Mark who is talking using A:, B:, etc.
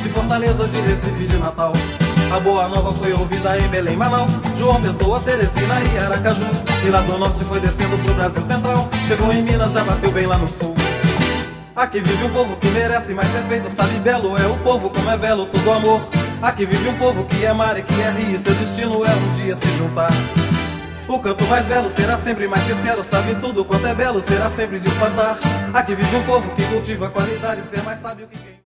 A: de Fortaleza, de Recife, de Natal. A boa nova foi ouvida em Belém, Manaus, João Pessoa, Teresina e Aracaju. E lá do norte foi descendo pro Brasil Central, chegou em Minas, já bateu bem lá no sul. Aqui vive um povo que merece mais respeito, sabe belo é o povo, como é belo todo amor. Aqui vive um povo que é mar e que é rio, seu destino é um dia se juntar. O canto mais belo será sempre mais sincero, sabe tudo quanto é belo, será sempre de espantar. Aqui vive um povo que cultiva a qualidade, ser mais sábio que quem...